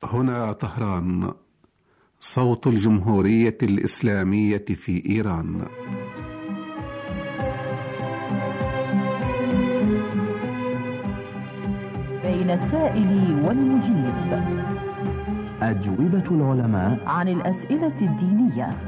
هنا طهران، صوت الجمهورية الإسلامية في إيران. بين السائل والمجيب، أجوبة العلماء عن الأسئلة الدينية.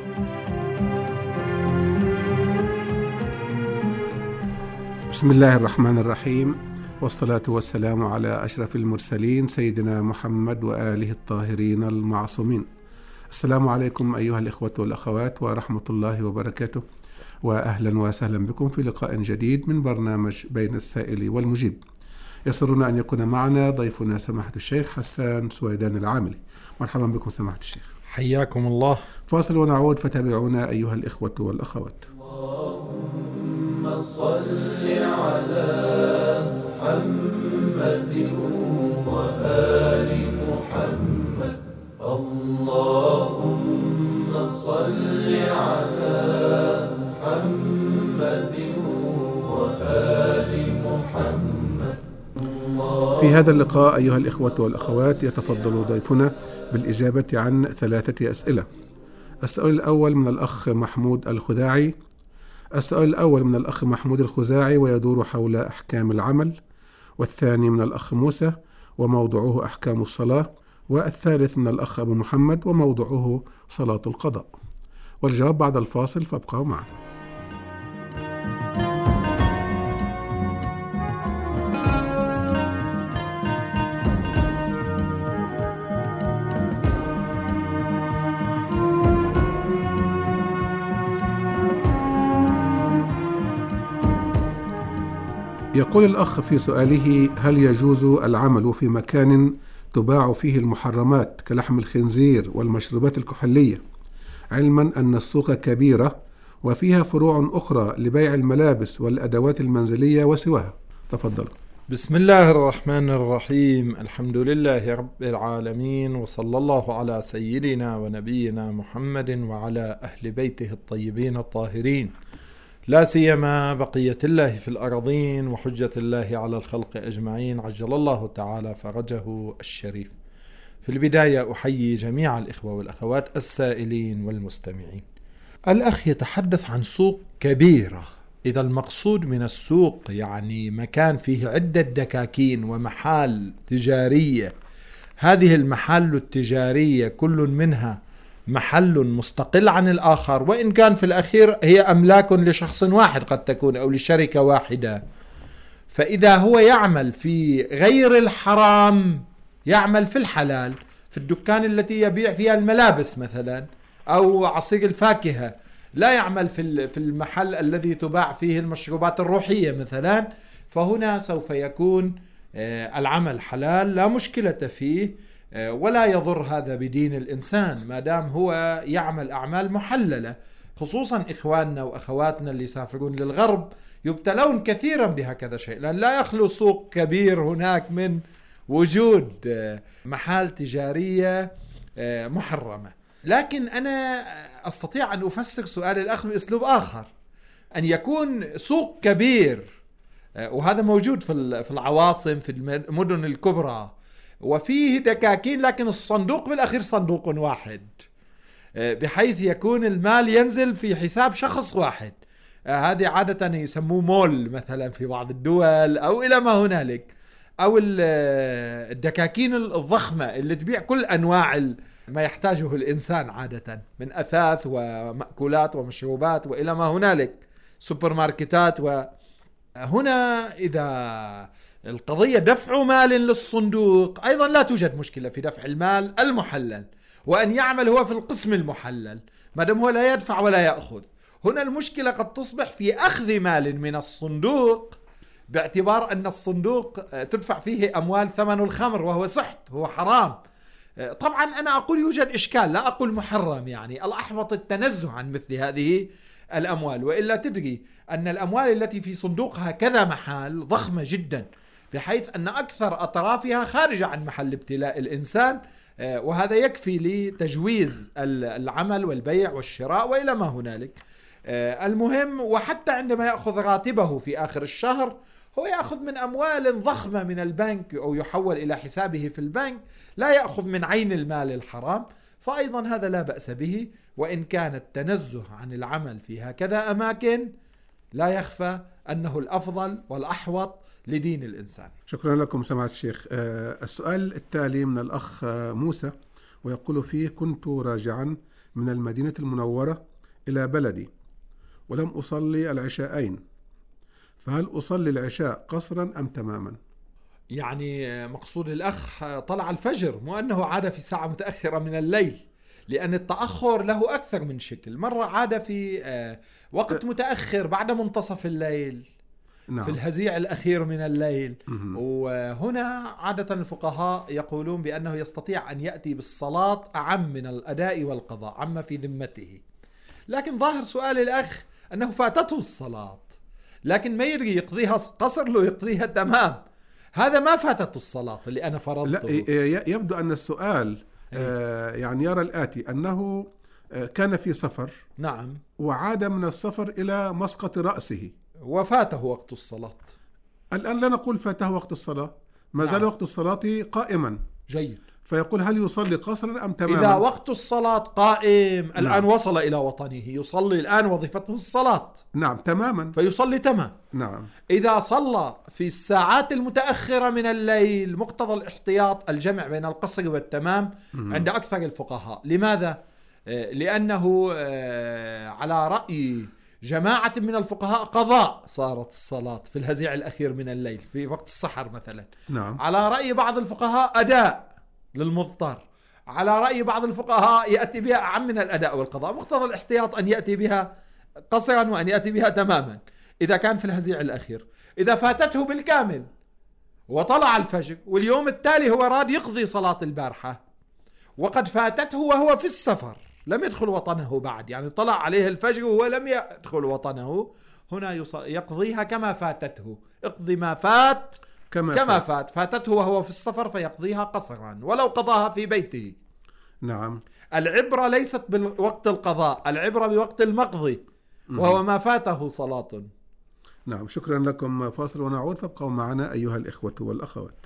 بسم الله الرحمن الرحيم، والصلاة والسلام على أشرف المرسلين سيدنا محمد وآله الطاهرين المعصومين. السلام عليكم أيها الإخوة والأخوات ورحمة الله وبركاته، وأهلا وسهلا بكم في لقاء جديد من برنامج بين السائل والمجيب. يسرنا أن يكون معنا ضيفنا سماحة الشيخ حسان سويدان العاملي. مرحبا بكم سماحة الشيخ. حياكم الله. فاصل ونعود، فتابعونا أيها الإخوة والأخوات. اللهم صل على محمد وآل محمد. اللهم صل على محمد وآل محمد. في هذا اللقاء أيها الإخوة والأخوات يتفضل ضيفنا بالإجابة عن 3 أسئلة. السؤال الأول من الأخ محمود الخزاعي. ويدور حول أحكام العمل. والثاني من الأخ موسى وموضوعه أحكام الصلاة. والثالث من الأخ أبو محمد وموضوعه صلاة القضاء. والجواب بعد الفاصل، فابقوا معنا. يقول الأخ في سؤاله: هل يجوز العمل في مكان تباع فيه المحرمات كلحم الخنزير والمشروبات الكحولية، علما أن السوق كبيرة وفيها فروع أخرى لبيع الملابس والأدوات المنزلية وسواها؟ تفضل. بسم الله الرحمن الرحيم. الحمد لله رب العالمين، وصلى الله على سيدنا ونبينا محمد وعلى أهل بيته الطيبين الطاهرين، لا سيما بقية الله في الأرضين وحجة الله على الخلق أجمعين، عجل الله تعالى فرجه الشريف. في البداية أحيي جميع الإخوة والأخوات السائلين والمستمعين. الأخ يتحدث عن سوق كبيرة. إذا المقصود من السوق يعني مكان فيه عدة دكاكين ومحال تجارية، هذه المحال التجارية كل منها محل مستقل عن الآخر، وإن كان في الأخير هي أملاك لشخص واحد قد تكون أو لشركة واحدة. فإذا هو يعمل في غير الحرام يعمل في الحلال، في الدكان التي يبيع فيها الملابس مثلا أو عصير الفاكهة، لا يعمل في المحل الذي تباع فيه المشروبات الروحية مثلا، فهنا سوف يكون العمل حلال لا مشكلة فيه، ولا يضر هذا بدين الإنسان ما دام هو يعمل أعمال محللة. خصوصا إخواننا وأخواتنا اللي يسافرون للغرب يبتلون كثيرا بهكذا شيء، لأن لا يخلو سوق كبير هناك من وجود محال تجارية محرمة. لكن أنا أستطيع أن أفسر سؤال الأخ بأسلوب آخر، أن يكون سوق كبير، وهذا موجود في العواصم في المدن الكبرى، وفيه دكاكين لكن الصندوق بالأخير صندوق واحد، بحيث يكون المال ينزل في حساب شخص واحد. هذه عادة يسموه مول مثلا في بعض الدول أو إلى ما هنالك، أو الدكاكين الضخمة اللي تبيع كل أنواع ما يحتاجه الإنسان عادة من أثاث ومأكولات ومشروبات وإلى ما هنالك، سوبر ماركتات. وهنا إذا القضية دفع مال للصندوق، أيضا لا توجد مشكلة في دفع المال المحلل، وأن يعمل هو في القسم المحلل ما دام هو لا يدفع ولا يأخذ. هنا المشكلة قد تصبح في أخذ مال من الصندوق، باعتبار أن الصندوق تدفع فيه أموال ثمن الخمر، وهو سحت، هو حرام. طبعا أنا أقول يوجد إشكال، لا أقول محرم، يعني الأحوط التنزه عن مثل هذه الأموال، وإلا تدري أن الأموال التي في صندوقها كذا محال ضخمة جدا، بحيث أن أكثر أطرافها خارجة عن محل ابتلاء الإنسان، وهذا يكفي لتجويز العمل والبيع والشراء وإلى ما هنالك. المهم، وحتى عندما يأخذ راتبه في آخر الشهر هو يأخذ من أموال ضخمة من البنك أو يحول إلى حسابه في البنك، لا يأخذ من عين المال الحرام، فأيضا هذا لا بأس به، وإن كان التنزه عن العمل في هكذا أماكن لا يخفى أنه الأفضل والأحوط لدين الإنسان. شكرا لكم سماحة الشيخ. السؤال التالي من الأخ موسى، ويقول فيه: كنت راجعا من المدينة المنورة إلى بلدي ولم أصلي العشاءين، فهل أصلي العشاء قصرا أم تماما؟ يعني مقصود الأخ طلع الفجر، مو أنه عاد في ساعة متأخرة من الليل، لأن التأخر له أكثر من شكل. مرة عاد في وقت متأخر بعد منتصف الليل، نعم. في الهزيع الأخير من الليل. وهنا عادة الفقهاء يقولون بأنه يستطيع أن يأتي بالصلاة أعم من الأداء والقضاء عما في ذمته. لكن ظاهر سؤال الأخ أنه فاتته الصلاة، لكن ما يرغي يقضيها قصر له يقضيها تمام، هذا ما فاتته الصلاة اللي أنا فرضته. لا، يبدو أن السؤال يعني يرى الآتي: أنه كان في سفر، نعم، وعاد من السفر إلى مسقط رأسه وفاته وقت الصلاة. الآن لا نقول فاته وقت الصلاة، ما زال وقت الصلاة قائما. جيد. فيقول: هل يصلي قصرا أم تماما؟ إذا وقت الصلاة قائم الآن وصل إلى وطنه، يصلي الآن، وظيفته الصلاة. نعم، تماما، فيصلي تمام. نعم. إذا صلى في الساعات المتأخرة من الليل، مقتضى الاحتياط الجمع بين القصر والتمام عند أكثر الفقهاء. لماذا؟ لأنه على رأي جماعة من الفقهاء قضاء صارت الصلاة في الهزيع الأخير من الليل في وقت السحر مثلا. نعم. على رأي بعض الفقهاء أداء للمضطر، على رأي بعض الفقهاء يأتي بها أعم من الأداء والقضاء. مقتضى الاحتياط أن يأتي بها قصرا وأن يأتي بها تماما إذا كان في الهزيع الأخير. إذا فاتته بالكامل وطلع الفجر واليوم التالي هو راد يقضي صلاة البارحة، وقد فاتته وهو في السفر لم يدخل وطنه بعد، يعني طلع عليه الفجر وهو لم يدخل وطنه، هنا يقضيها كما فاتته. اقضي ما فات كما فات. فاتته وهو في السفر فيقضيها قصرا ولو قضاها في بيته. نعم. العبرة ليست بوقت القضاء، العبرة بوقت المقضي، وهو ما فاته صلاة. نعم، شكرا لكم. فاصل ونعود، فابقوا معنا أيها الإخوة والأخوات.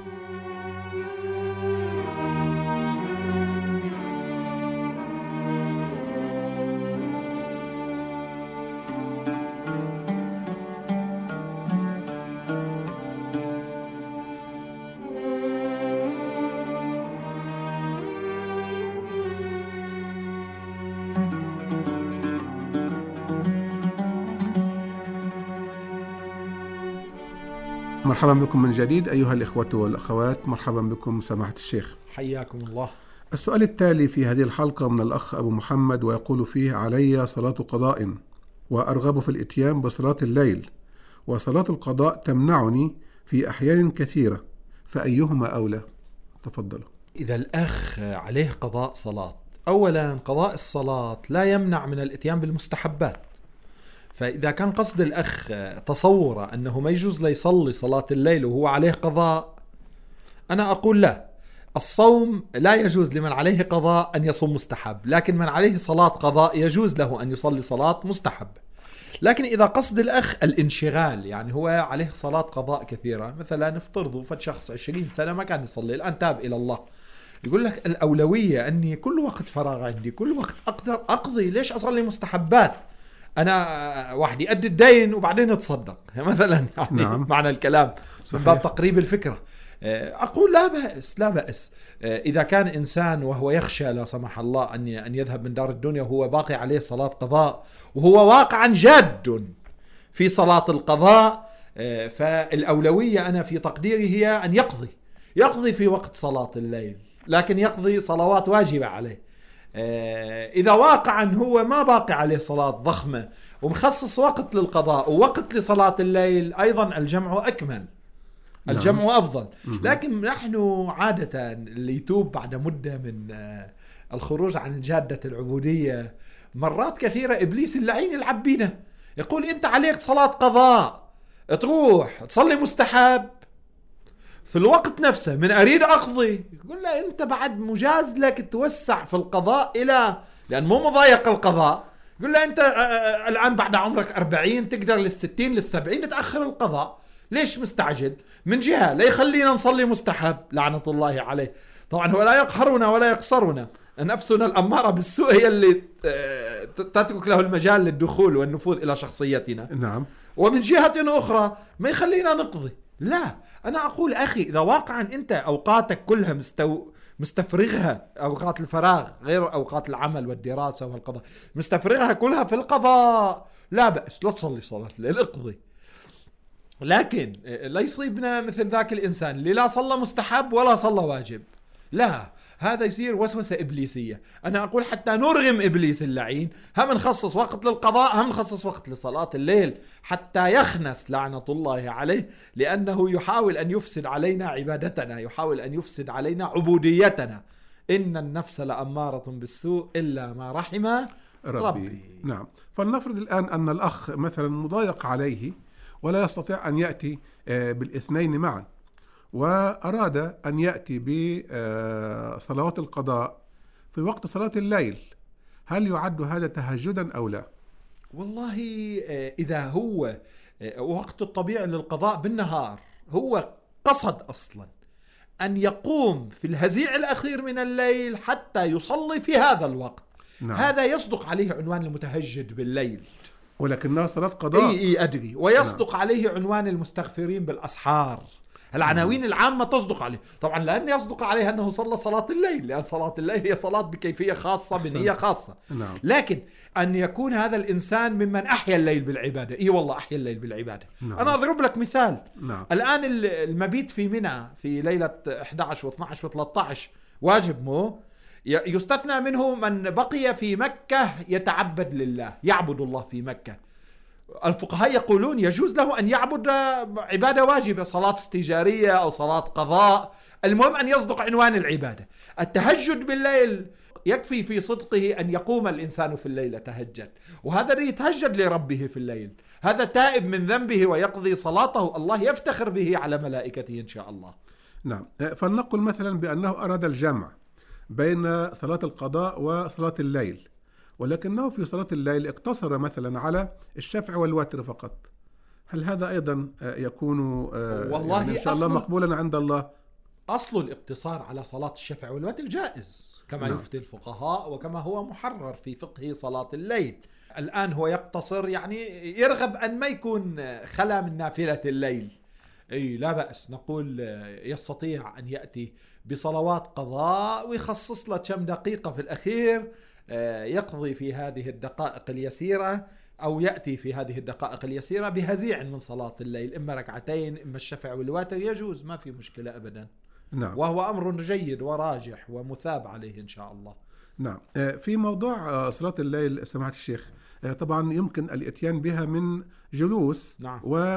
مرحبا بكم من جديد أيها الإخوة والأخوات. مرحبا بكم سماحة الشيخ، حياكم الله. السؤال التالي في هذه الحلقة من الأخ أبو محمد، ويقول فيه: علي صلاة قضاء وأرغب في الإتيان بصلاة الليل، وصلاة القضاء تمنعني في أحيان كثيرة، فأيهما أولى؟ تفضلوا. إذا الأخ عليه قضاء صلاة، أولا قضاء الصلاة لا يمنع من الإتيان بالمستحبات. فإذا كان قصد الأخ تصور أنه ما يجوز ليصلي صلاة الليل وهو عليه قضاء، أنا أقول لا، الصوم لا يجوز لمن عليه قضاء أن يصوم مستحب، لكن من عليه صلاة قضاء يجوز له أن يصلي صلاة مستحب. لكن إذا قصد الأخ الانشغال، يعني هو عليه صلاة قضاء كثيرة، مثلا نفترض فد شخص 20 سنة ما كان يصلي، الآن تاب إلى الله، يقول لك الأولوية أني كل وقت فراغ عندي، كل وقت أقدر أقضي، ليش أصلي مستحبات؟ أنا واحد يؤدي الدين وبعدين يتصدق مثلا، يعني نعم. معنى الكلام من باب تقريب الفكرة. أقول لا بأس، لا بأس إذا كان إنسان وهو يخشى لا سمح الله أن يذهب من دار الدنيا وهو باقي عليه صلاة قضاء، وهو واقعا جاد في صلاة القضاء، فالأولوية أنا في تقديري هي أن يقضي في وقت صلاة الليل، لكن يقضي صلوات واجبة عليه. إذا واقعا هو ما باقي عليه صلاة ضخمة ومخصص وقت للقضاء ووقت لصلاة الليل، أيضا الجمع أكمل، الجمع أفضل. لكن نحن عادة اللي يتوب بعد مدة من الخروج عن جادة العبودية، مرات كثيرة إبليس اللعين يلعب بينا، يقول أنت عليك صلاة قضاء، تروح تصلي مستحب في الوقت نفسه، من أريد أقضي، يقول له أنت بعد مجاز لك توسع في القضاء لأن مو مضايق القضاء، يقول له أنت الآن بعد عمرك 40 تقدر لل60 لل70 تأخر القضاء، ليش مستعجل؟ من جهة لا يخلينا نصلي مستحب لعنة الله عليه، طبعا هو لا يقهرنا ولا يقصرنا، نفسنا الأمارة بالسوء هي اللي تترك له المجال للدخول والنفوذ إلى شخصيتنا. نعم. ومن جهة أخرى ما يخلينا نقضي. لا، أنا أقول أخي إذا واقعا أنت أوقاتك كلها مستفرغها، أوقات الفراغ غير أوقات العمل والدراسة والقضاء، مستفرغها كلها في القضاء، لا بأس، لا تصلي صلاة الليل، اقضي. لكن لا يصيبنا مثل ذاك الإنسان اللي لا صلى مستحب ولا صلى واجب، لا، هذا يصير وسوسة إبليسية. أنا أقول حتى نرغم إبليس اللعين، هم نخصص وقت للقضاء، هم نخصص وقت لصلاة الليل، حتى يخنس لعنة الله عليه، لأنه يحاول أن يفسد علينا عبادتنا، يحاول أن يفسد علينا عبوديتنا. إن النفس لأمارة بالسوء إلا ما رحم ربي. نعم. فلنفرض الآن أن الأخ مثلا مضايق عليه ولا يستطيع أن يأتي بالاثنين معا، وأراد أن يأتي بصلوات القضاء في وقت صلاة الليل، هل يعد هذا تهجدا أو لا؟ والله إذا هو وقت الطبيعي للقضاء بالنهار، هو قصد أصلا أن يقوم في الهزيع الأخير من الليل حتى يصلي في هذا الوقت. نعم. هذا يصدق عليه عنوان المتهجد بالليل، ولكنها صلاة قضاء. إيه أدري. ويصدق نعم. عليه عنوان المستغفرين بالأسحار. العناوين العامة تصدق عليه طبعا، لأن يصدق عليه أنه صلى صلاة الليل، لأن صلاة الليل هي صلاة بكيفية خاصة بنية خاصة. نعم. لكن أن يكون هذا الإنسان ممن أحيا الليل بالعبادة، إيه والله أحيا الليل بالعبادة. نعم. أنا أضرب لك مثال. نعم. الآن المبيت في منى في ليلة 11 و12 و13 واجب، مو يستثنى منه من بقي في مكة يتعبد لله، يعبد الله في مكة. الفقهاء يقولون يجوز له أن يعبد عبادة واجبة، صلاة استجارية أو صلاة قضاء، المهم أن يصدق عنوان العبادة. التهجد بالليل يكفي في صدقه أن يقوم الإنسان في الليل يتهجد، وهذا يتهجد لربه في الليل، هذا تائب من ذنبه ويقضي صلاته، الله يفتخر به على ملائكته إن شاء الله. نعم. فلنقل مثلا بأنه أراد الجمع بين صلاة القضاء وصلاة الليل، ولكنه في صلاة الليل اقتصر مثلا على الشفع والوتر فقط، هل هذا أيضا يكون والله يعني إن شاء الله مقبولا عند الله؟ أصل الاقتصار على صلاة الشفع والوتر جائز كما نعم. يفتي الفقهاء وكما هو محرر في فقه صلاة الليل. الآن هو يقتصر، يعني يرغب أن ما يكون خلا من نافلة الليل، أي لا بأس، نقول يستطيع أن يأتي بصلوات قضاء ويخصص له كم دقيقة في الأخير يقضي في هذه الدقائق اليسيرة، أو يأتي في هذه الدقائق اليسيرة بهزيع من صلاة الليل، إما ركعتين إما الشفع والوتر، يجوز، ما في مشكلة أبدا. نعم. وهو أمر جيد وراجح ومثاب عليه إن شاء الله. نعم. في موضوع صلاة الليل سماحة الشيخ، طبعا يمكن الاتيان بها من جلوس. نعم.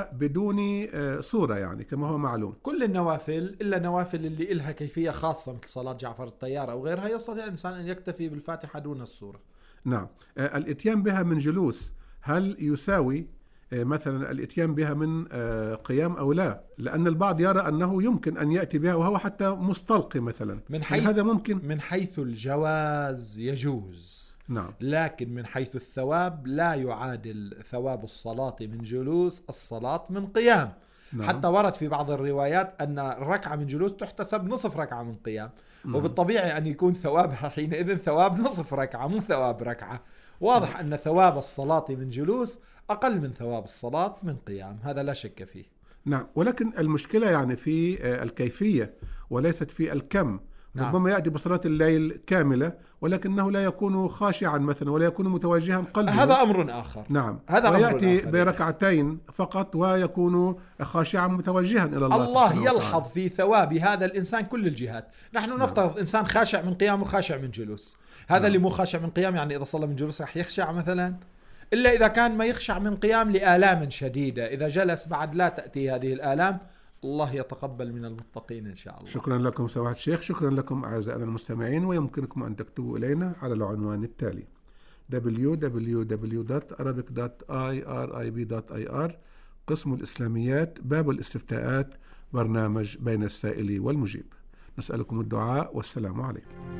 وبدون صورة، يعني كما هو معلوم. كل النوافل إلا نوافل اللي إلها كيفية خاصة مثل صلاة جعفر الطيار أو غيرها يستطيع الإنسان أن يكتفي بالفاتحة دون الصورة. نعم. الاتيان بها من جلوس هل يساوي مثلا الاتيان بها من قيام أو لا؟ لأن البعض يرى أنه يمكن أن يأتي بها وهو حتى مستلقي مثلا، من حيث هذا ممكن؟ من حيث الجواز يجوز. نعم. لكن من حيث الثواب لا يعادل ثواب الصلاة من جلوس الصلاة من قيام. نعم. حتى ورد في بعض الروايات أن الركعة من جلوس تحتسب نصف ركعة من قيام. وبالطبيعي أن يكون ثوابها حينئذ ثواب نصف ركعة مو ثواب ركعة. واضح أن ثواب الصلاة من جلوس أقل من ثواب الصلاة من قيام، هذا لا شك فيه. نعم. ولكن المشكلة يعني في الكيفية وليست في الكم. نعم. ربما يأتي بصلاة الليل كاملة ولكنه لا يكون خاشعا مثلا ولا يكون متوجها قلبه، هذا أمر آخر. نعم. هذا ويأتي بركعتين فقط ويكون خاشعا متوجها إلى الله. الله يلحظ في ثواب هذا الإنسان كل الجهات. نحن نفترض إنسان خاشع من قيام وخاشع من جلوس، هذا اللي مو خاشع من قيام يعني إذا صلى من جلوس رح يخشع مثلا، إلا إذا كان ما يخشع من قيام لآلام شديدة، إذا جلس بعد لا تأتي هذه الآلام. الله يتقبل من المتقين إن شاء الله. شكرا لكم سماحة الشيخ، شكرا لكم أعزائنا المستمعين، ويمكنكم أن تكتبوا إلينا على العنوان التالي www.arabic.irib.ir، قسم الإسلاميات، باب الاستفتاءات، برنامج بين السائل والمجيب. نسألكم الدعاء والسلام عليكم.